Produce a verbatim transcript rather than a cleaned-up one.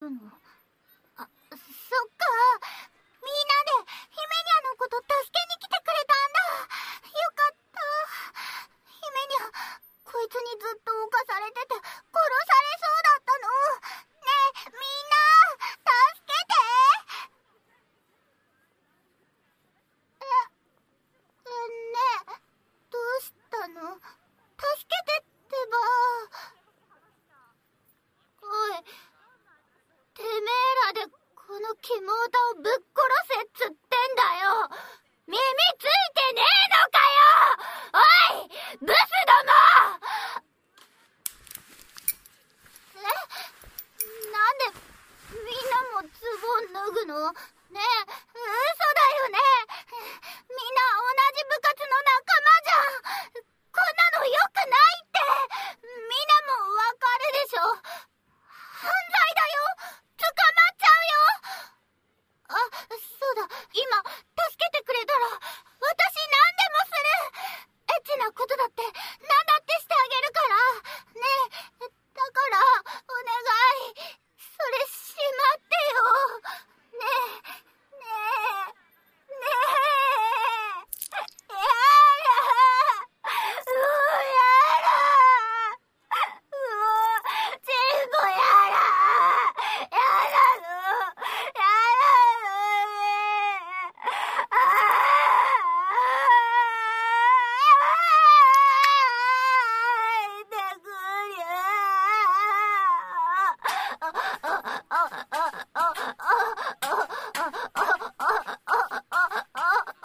るの？あ、そっか。みんなでヒメニャのこと助けに来てくれたんだ。よかった。ヒメニャ、こいつにずっと侵されてて殺されそうだったの。ねえ、みんな、助けて。え、え、ねえ、どうしたの？助けてってば。おい、てめえらでこの肝歌をぶっ殺せっつってんだよ。耳ついてねえのかよ。おい、ブスども。え、なんでみんなもズボン脱ぐの？ねえ、